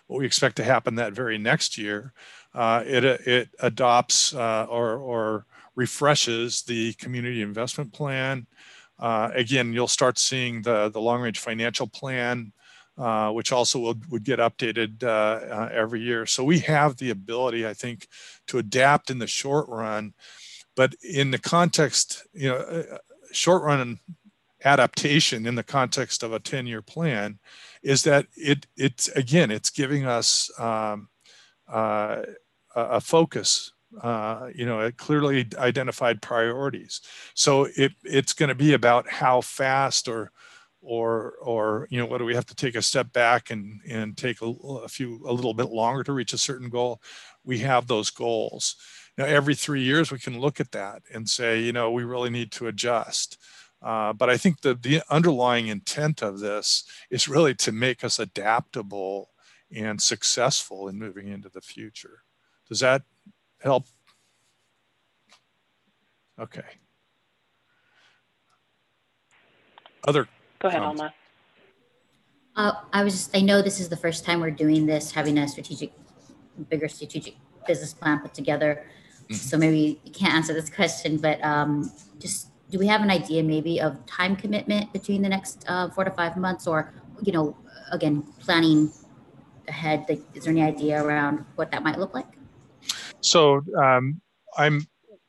what we expect to happen that very next year, uh, it, it adopts uh, or, or refreshes the community investment plan. Uh, again, you'll start seeing the, the long range financial plan, uh, which also will, would get updated uh, uh, every year. So we have the ability, I think, to adapt in the short run, but in the context, you know, uh, short run adaptation in the context of a ten year plan is that it, it's, again, it's giving us um, uh, a, a focus. Uh, you know, it clearly identified priorities. So it, it's going to be about how fast or, or, or, you know, whether we have to take a step back and, and take a, a few, a little bit longer to reach a certain goal. We have those goals. Now, every three years we can look at that and say, you know, we really need to adjust. Uh, but I think the, the underlying intent of this is really to make us adaptable and successful in moving into the future. Does that help? Okay. Other Go ahead, comments? Alma. Uh, I was just, I know this is the first time we're doing this, having a strategic, bigger strategic business plan put together. Mm-hmm. So maybe you can't answer this question, but um, just, do we have an idea maybe of time commitment between the next uh, four to five months or, you know, again, planning ahead? Like, is there any idea around what that might look like? So um, I'm,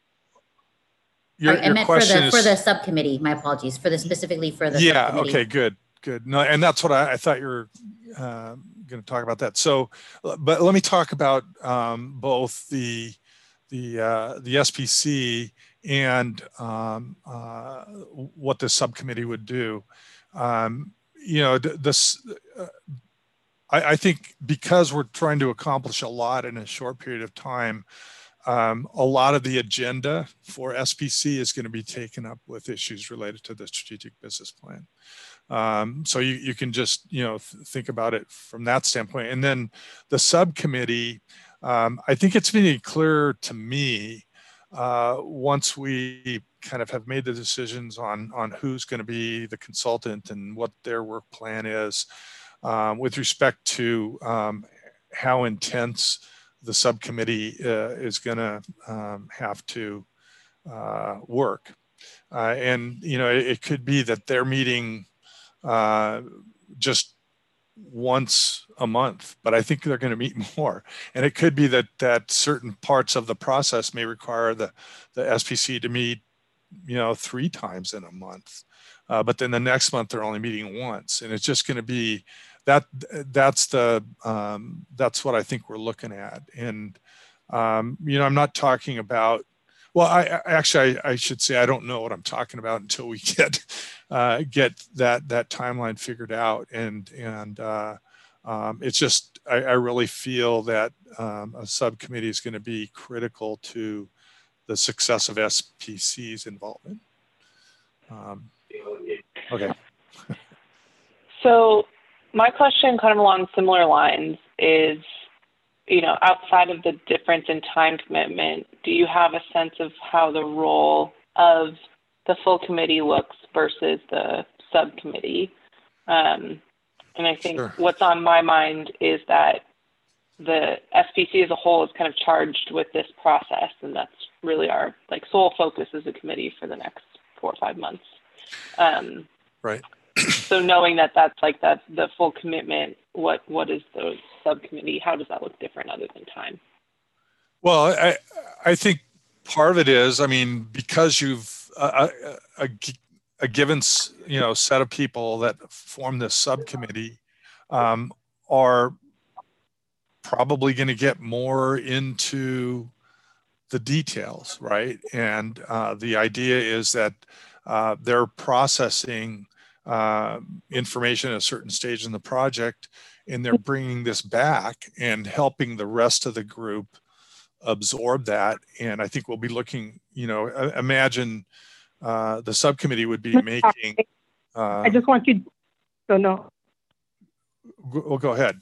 your, I your meant question for the, is, for the subcommittee, my apologies, for the specifically for the yeah, subcommittee. okay, good, good. No, and that's what I, I thought you were uh, going to talk about that. So, but let me talk about um, both the, the, uh, the S P C and um, uh, what the subcommittee would do. Um, you know, this, uh, I, I think because we're trying to accomplish a lot in a short period of time, um, a lot of the agenda for S P C is going to be taken up with issues related to the strategic business plan. Um, so you, you can just, you know, th think about it from that standpoint. And then the subcommittee, um, I think it's been clear to me uh, once we kind of have made the decisions on, on who's going to be the consultant and what their work plan is um, with respect to um, how intense the subcommittee uh, is going to um, have to uh, work. Uh, and, you know, it, it could be that they're meeting uh, just once a month, but I think they're going to meet more. And it could be that that certain parts of the process may require the, the S P C to meet, you know, three times in a month. Uh, but then the next month they're only meeting once. And it's just going to be that, that's the, um, that's what I think we're looking at. And, um, you know, I'm not talking about, well, I, I actually, I, I should say, I don't know what I'm talking about until we get, uh, get that, that timeline figured out. And, and uh, um, it's just, I, I really feel that um, a subcommittee is going to be critical to the success of S P C's involvement. Um, okay. So my question kind of along similar lines is, you know, outside of the difference in time commitment, do you have a sense of how the role of the full committee looks versus the subcommittee? Um, and I think sure. What's on my mind is that the S P C as a whole is kind of charged with this process, and that's really our like sole focus as a committee for the next four or five months. Um, right. So knowing that that's like that the full commitment, what what is the subcommittee? How does that look different other than time? Well, I I think part of it is, I mean, because you've a, a, a given you know set of people that form this subcommittee um, are probably going to get more into the details, right? And uh, the idea is that uh, they're processing uh, information at a certain stage in the project, and they're bringing this back and helping the rest of the group absorb that. And I think we'll be looking, you know, imagine uh, the subcommittee would be making. Uh, I just want you to know. Well, go ahead.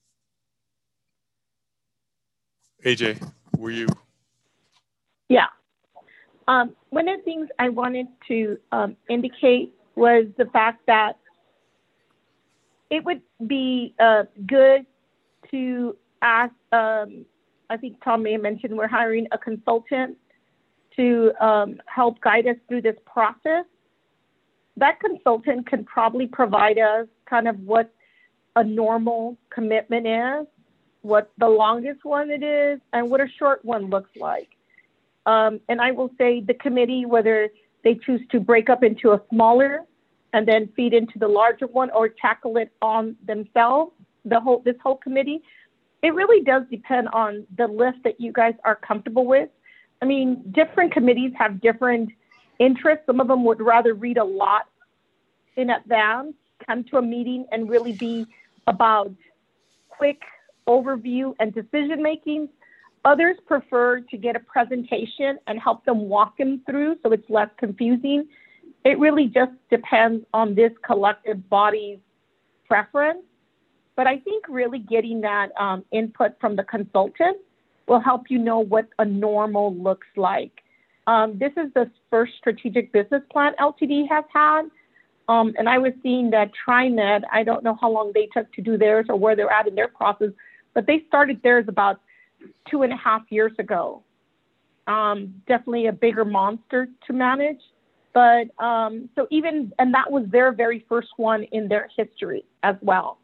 A J, were you? Yeah. Um, one of the things I wanted to um, indicate was the fact that it would be uh, good to ask, um, I think Tom may have mentioned we're hiring a consultant to um, help guide us through this process. That consultant can probably provide us kind of what a normal commitment is, what the longest one it is, and what a short one looks like. Um, and I will say the committee, whether they choose to break up into a smaller and then feed into the larger one or tackle it on themselves, the whole this whole committee, it really does depend on the list that you guys are comfortable with. I mean, different committees have different interests. Some of them would rather read a lot in advance, come to a meeting and really be about quick overview and decision making. Others prefer to get a presentation and help them walk them through so it's less confusing. It really just depends on this collective body's preference. But I think really getting that um, input from the consultant will help you know what a normal looks like. Um, this is the first strategic business plan L T D has had. Um, and I was seeing that TriMet, I don't know how long they took to do theirs or where they're at in their process, but they started theirs about two and a half years ago. Um, definitely a bigger monster to manage. But um, so even, and that was their very first one in their history as well.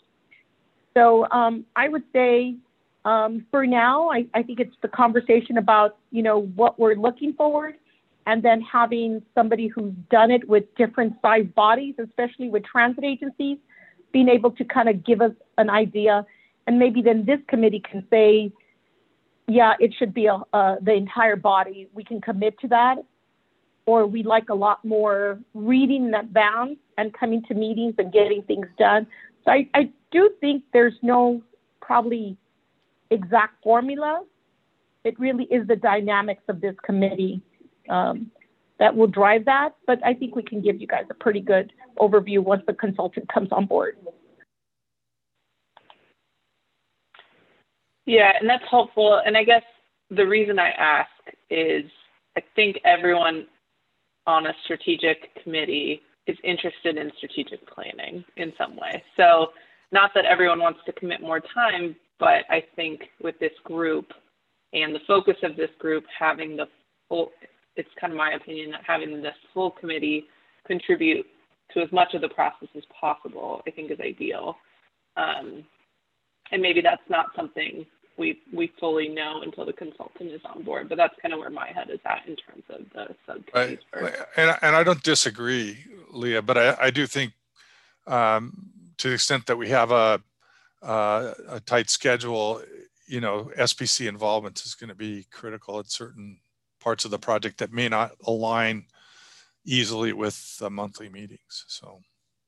So um, I would say um, for now, I, I think it's the conversation about, you know, what we're looking forward, and then having somebody who's done it with different size bodies, especially with transit agencies, being able to kind of give us an idea. And maybe then this committee can say, yeah, it should be a, uh, the entire body. We can commit to that. Or we like a lot more reading in advance and coming to meetings and getting things done. So I, I do think there's no probably exact formula. It really is the dynamics of this committee um, that will drive that. But I think we can give you guys a pretty good overview once the consultant comes on board. Yeah, and that's helpful. And I guess the reason I ask is I think everyone on a strategic committee is interested in strategic planning in some way. So not that everyone wants to commit more time, but I think with this group and the focus of this group, having the full, it's kind of my opinion that having this full committee contribute to as much of the process as possible, I think is ideal. Um, and maybe that's not something we we fully know until the consultant is on board, but that's kind of where my head is at in terms of the subcommittee. Right. And, and I don't disagree, Leah, but I, I do think um, to the extent that we have a, uh, a tight schedule, you know, S P C involvement is going to be critical at certain parts of the project that may not align easily with the monthly meetings. So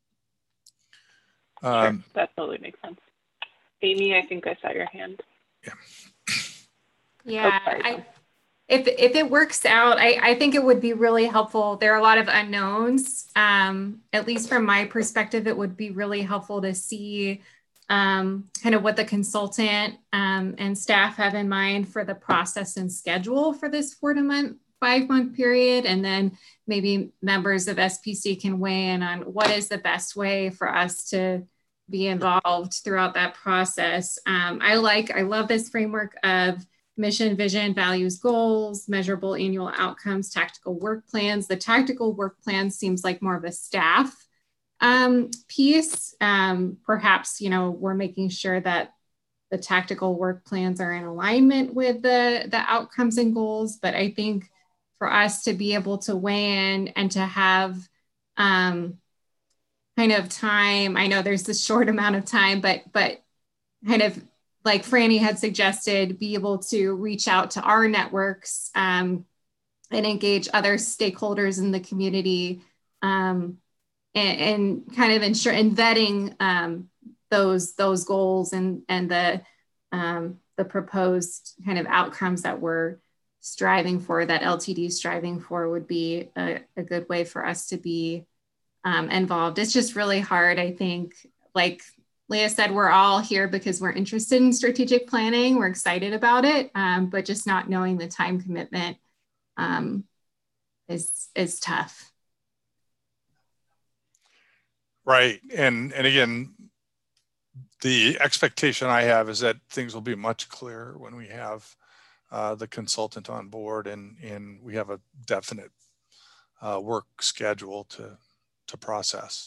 um, sure. That totally makes sense. Amy, I think I saw your hand. Yeah. Yeah. Oh, I, if, if it works out, I, I think it would be really helpful. There are a lot of unknowns. Um, at least from my perspective, it would be really helpful to see um, kind of what the consultant um, and staff have in mind for the process and schedule for this four to month, five month period. And then maybe members of S P C can weigh in on what is the best way for us to be involved throughout that process. Um, I like, I love this framework of mission, vision, values, goals, measurable annual outcomes, tactical work plans. The tactical work plan seems like more of a staff um, piece. Um, perhaps, you know, we're making sure that the tactical work plans are in alignment with the, the outcomes and goals. But I think for us to be able to weigh in and to have um, kind of time, I know there's this short amount of time, but but kind of like Franny had suggested, be able to reach out to our networks um, and engage other stakeholders in the community um, and, and kind of ensure and vetting um, those those goals and and the um, the proposed kind of outcomes that we're striving for, that L T D is striving for, would be a, a good way for us to be Um, involved. It's just really hard. I think, like Leah said, we're all here because we're interested in strategic planning. We're excited about it, um, but just not knowing the time commitment um, is is tough. Right, and and again, the expectation I have is that things will be much clearer when we have uh, the consultant on board and, and we have a definite uh, work schedule to, to process.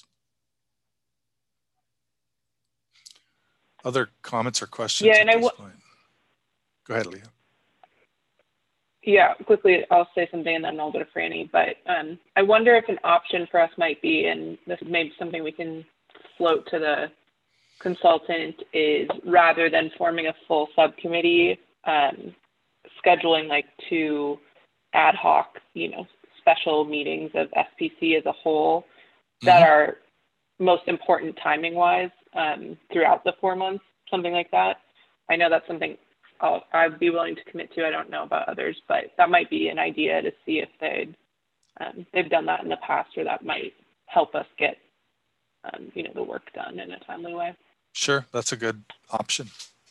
Other comments or questions? Yeah, and I w- Go ahead, Leah. Yeah, quickly, I'll say something and then I'll go to Franny. But um, I wonder if an option for us might be, and this is maybe something we can float to the consultant, is rather than forming a full subcommittee, um, scheduling like two ad hoc, you know, special meetings of S P C as a whole mm-hmm. that are most important timing wise um, throughout the four months, something like that. I know that's something I'll, I'd be willing to commit to. I don't know about others, but that might be an idea to see if they'd, um, they've done that in the past, or that might help us get, um, you know, the work done in a timely way. Sure, that's a good option.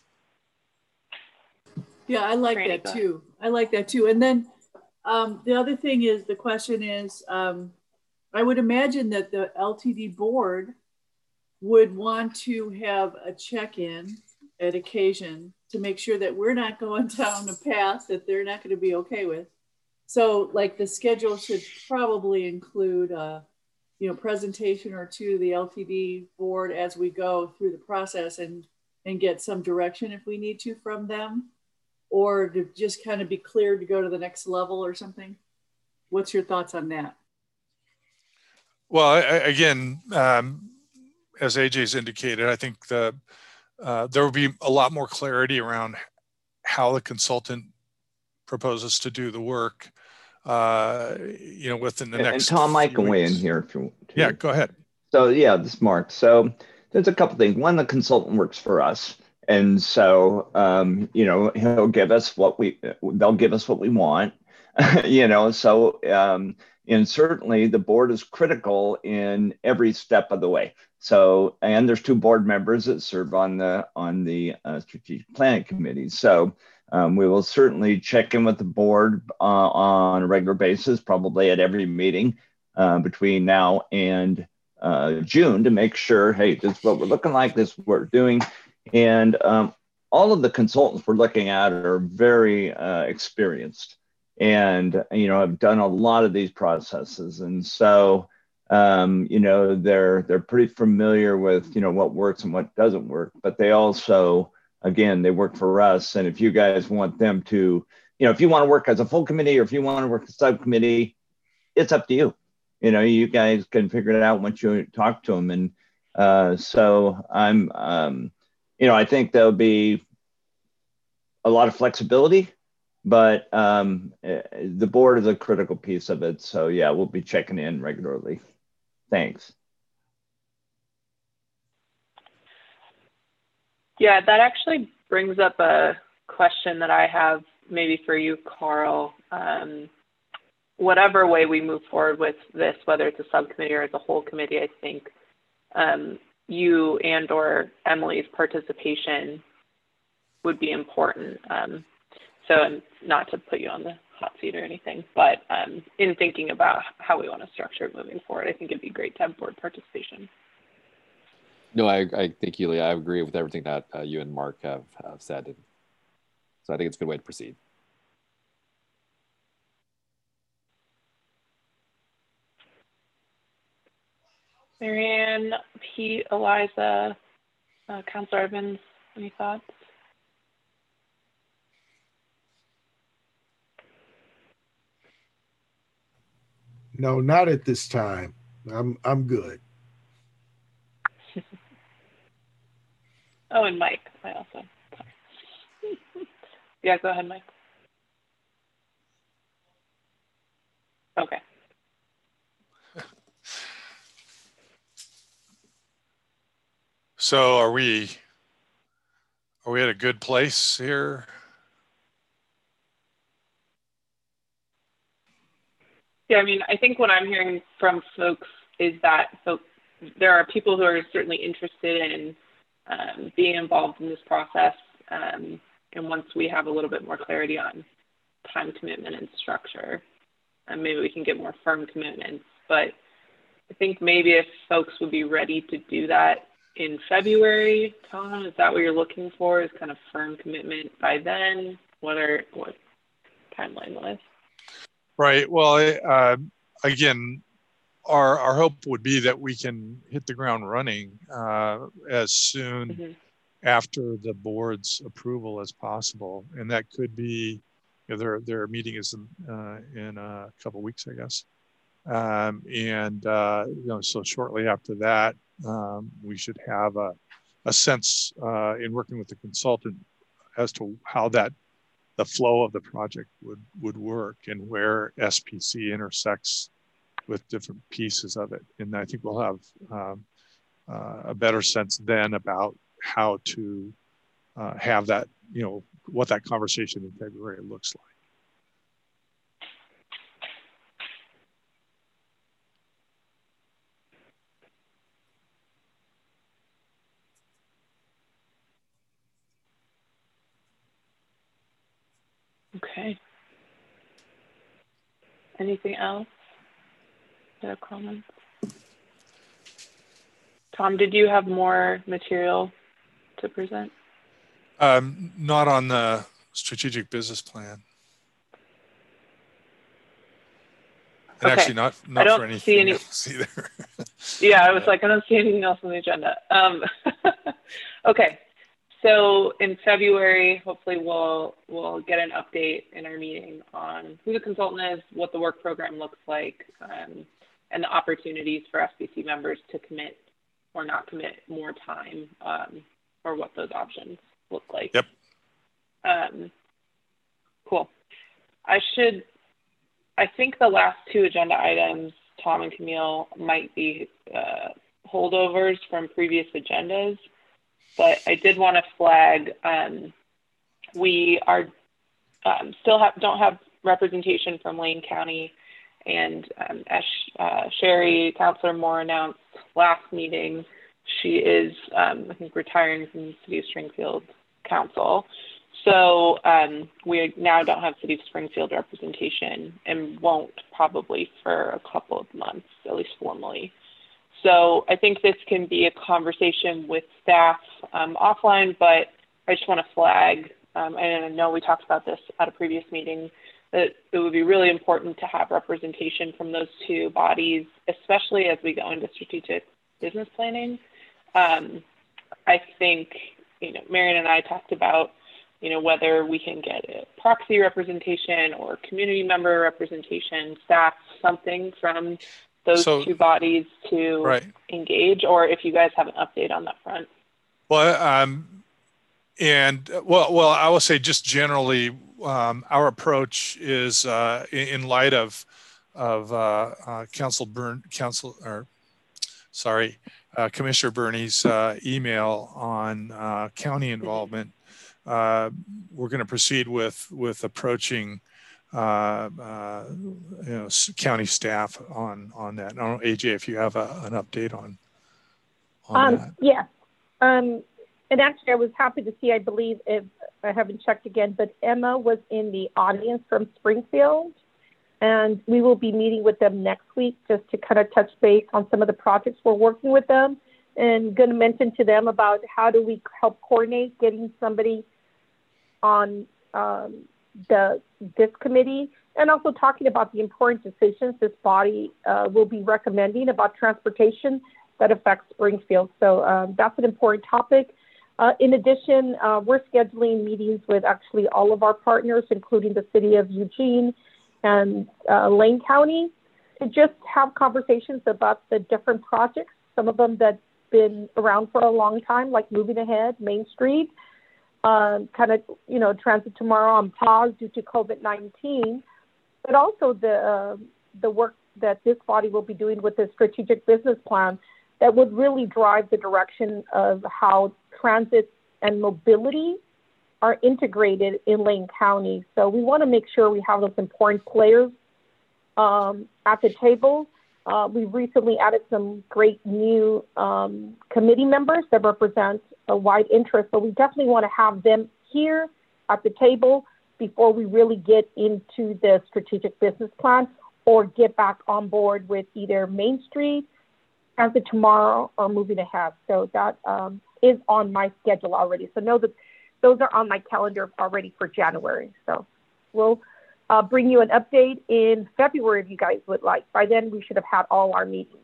Yeah, I like Franny, that too. I like that too. And then um, the other thing is, the question is, um, I would imagine that the L T D board would want to have a check-in at occasion to make sure that we're not going down a path that they're not going to be okay with. So like the schedule should probably include a, you know, presentation or two to the L T D board as we go through the process, and, and get some direction if we need to from them, or to just kind of be cleared to go to the next level or something. What's your thoughts on that? Well, I, again, um, as A J's indicated, I think the uh, there will be a lot more clarity around how the consultant proposes to do the work, uh, you know, within the and, next. And Tom, I can weigh in here if you want to. Yeah, go ahead. So yeah, this is Mark. So there's a couple things. One, the consultant works for us. And so, um, you know, he'll give us what we, they'll give us what we want, you know, so, um, and certainly the board is critical in every step of the way. So, and there's two board members that serve on the, on the uh, strategic planning committee. So um, we will certainly check in with the board uh, on a regular basis, probably at every meeting uh, between now and uh, June, to make sure, hey, this is what we're looking like, this is what we're doing. And um, all of the consultants we're looking at are very uh, experienced and, you know, have done a lot of these processes. And so, um, you know, they're, they're pretty familiar with, you know, what works and what doesn't work, but they also, again, they work for us. And if you guys want them to, you know, if you want to work as a full committee or if you want to work as a subcommittee, it's up to you. You know, you guys can figure it out once you talk to them. And uh, so I'm, um, you know, I think there'll be a lot of flexibility, but um, the board is a critical piece of it. So yeah, we'll be checking in regularly. Thanks. Yeah, that actually brings up a question that I have maybe for you, Carl. Um, whatever way we move forward with this, whether it's a subcommittee or as a whole committee, I think um, you and or Emily's participation would be important. Um, so not to put you on the hot seat or anything, but um, in thinking about how we want to structure it moving forward, I think it'd be great to have board participation. No, I, I think, Yulia, I agree with everything that uh, you and Mark have, have said. And so I think it's a good way to proceed. Marianne, Pete, Eliza, uh, Councilor Evans, any thoughts? No, not at this time. I'm I'm good. Oh, and Mike, I also. Yeah, go ahead, Mike. Okay. So are we, are we at a good place here? Yeah, I mean, I think what I'm hearing from folks is that so there are people who are certainly interested in um, being involved in this process. Um, and once we have a little bit more clarity on time commitment and structure, and maybe we can get more firm commitments. But I think maybe if folks would be ready to do that in February, Tom? Is that what you're looking for? Is kind of firm commitment by then? What are what timeline wise? Right. Well, uh, again, our our hope would be that we can hit the ground running uh, as soon mm-hmm. after the board's approval as possible, and that could be, you know, their their meeting is in, uh, in a couple of weeks, I guess, um, and uh, you know, so shortly after that, um, we should have a a sense uh, in working with the consultant as to how that the flow of the project would would work and where S P C intersects with different pieces of it. And I think we'll have um, uh, a better sense then about how to uh, have that, you know, what that conversation in February looks like. Okay. Anything else? No comments? Tom, did you have more material to present? Um, not on the strategic business plan. And okay. actually not, not I don't for anything see any... else either. yeah, I was like, I don't see anything else on the agenda. Um, okay. So in February, hopefully we'll we'll get an update in our meeting on who the consultant is, what the work program looks like, um, and the opportunities for S B C members to commit or not commit more time, um, or what those options look like. Yep. Um, cool. I should, I think the last two agenda items, Tom and Camille, might be uh, holdovers from previous agendas. But I did want to flag, um, we are um, still have, don't have representation from Lane County, and um, as uh, Sherry, Councilor Moore announced last meeting, she is, um, I think, retiring from the City of Springfield Council. So um, we now don't have City of Springfield representation and won't probably for a couple of months, at least formally. So I think this can be a conversation with staff um, offline, but I just want to flag, um, and I know we talked about this at a previous meeting, that it would be really important to have representation from those two bodies, especially as we go into strategic business planning. Um, I think, you know, Marion and I talked about, you know, whether we can get a proxy representation or community member representation, staff, something from those so, two bodies to right. engage, or if you guys have an update on that front. Well, um, and well, well, I will say just generally, um, our approach is uh, in, in light of of uh, uh, Council Burn, Council, or sorry, uh, Commissioner Burney's uh, email on uh, county involvement. Uh, we're going to proceed with with approaching. Uh, uh, you know, county staff on on that. I don't know, A J, if you have a, an update on on um, that. Yeah, um, and actually, I was happy to see. I believe if I haven't checked again, but Emma was in the audience from Springfield, and we will be meeting with them next week just to kind of touch base on some of the projects we're working with them, and going to mention to them about how do we help coordinate getting somebody on. Um, the this committee, and also talking about the important decisions this body uh, will be recommending about transportation that affects Springfield. So um, that's an important topic. Uh, in addition, uh, we're scheduling meetings with actually all of our partners, including the City of Eugene and uh, Lane County, to just have conversations about the different projects, some of them that's been around for a long time, like Moving Ahead, Main Street, Um, kind of, you know, Transit Tomorrow on pause due to COVID nineteen, but also the uh, the work that this body will be doing with the strategic business plan that would really drive the direction of how transit and mobility are integrated in Lane County. So we want to make sure we have those important players um, at the table. Uh, we've recently added some great new um, committee members that represent a wide interest, so we definitely want to have them here at the table before we really get into the strategic business plan or get back on board with either Main Street as of tomorrow or moving ahead. So that um, is on my schedule already. So know that those are on my calendar already for January. So we'll uh, bring you an update in February if you guys would like. By then, we should have had all our meetings.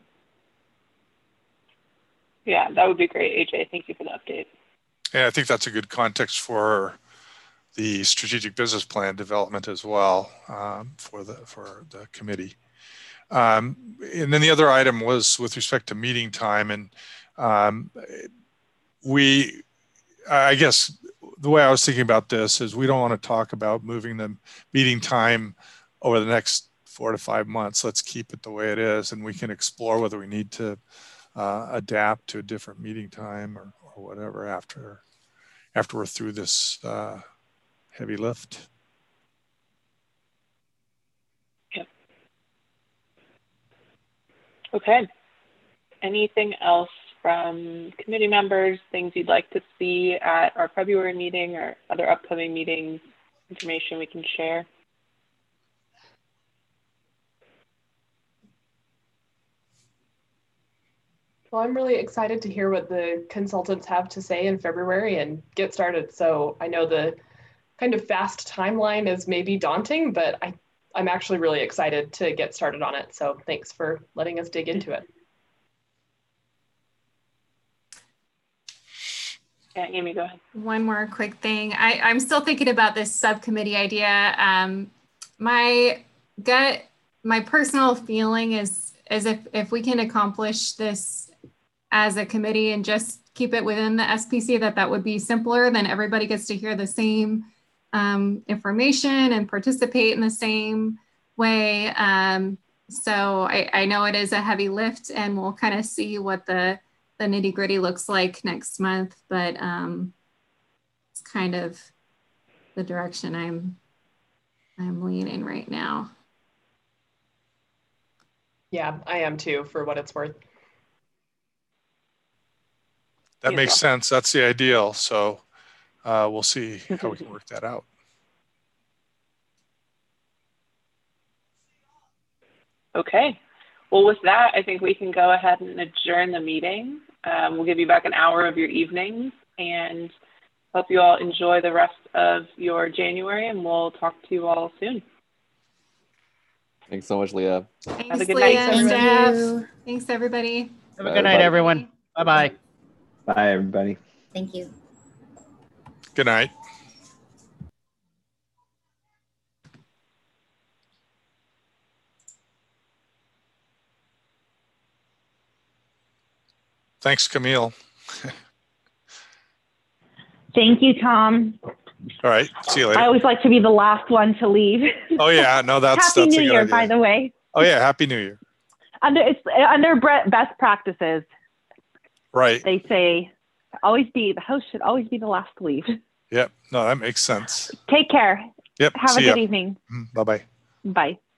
Yeah, that would be great, A J. Thank you for the update. Yeah, I think that's a good context for the strategic business plan development as well um, for the for the committee. Um, and then the other item was with respect to meeting time, and um, we, I guess the way I was thinking about this is we don't want to talk about moving the meeting time over the next four to five months. Let's keep it the way it is, and we can explore whether we need to uh, adapt to a different meeting time or, or whatever after after we're through this uh, heavy lift. Yep. Okay. Anything else from committee members, things you'd like to see at our February meeting or other upcoming meetings, information we can share? Well, I'm really excited to hear what the consultants have to say in February and get started. So I know the kind of fast timeline is maybe daunting, but I, I'm actually really excited to get started on it. So thanks for letting us dig into it. Yeah, Amy, go ahead. One more quick thing. I, I'm still thinking about this subcommittee idea. Um, my gut, my personal feeling is, is if, if we can accomplish this as a committee and just keep it within the S P C, that that would be simpler, then everybody gets to hear the same um, information and participate in the same way. Um, so I, I know it is a heavy lift, and we'll kind of see what the the nitty gritty looks like next month, but um, it's kind of the direction I'm I'm leaning right now. Yeah, I am too, for what it's worth. That makes sense. That's the ideal. So uh, we'll see how we can work that out. Okay. Well, with that, I think we can go ahead and adjourn the meeting. Um, we'll give you back an hour of your evenings and hope you all enjoy the rest of your January, and we'll talk to you all soon. Thanks so much, Leah. Thanks, Have a good Leah, night, Steph. Thanks, everybody. Have a good night, everyone. Bye-bye. Bye, everybody. Thank you. Good night. Thanks, Camille. Thank you, Tom. All right. See you later. I always like to be the last one to leave. Oh yeah, no, that's Happy that's New a good Year, idea. by the way. Oh yeah, Happy New Year. Under it's under best practices. Right. They say always be the host should always be the last to leave. Yep. No, that makes sense. Take care. Yep. Have See a good ya. evening. Bye bye. Bye.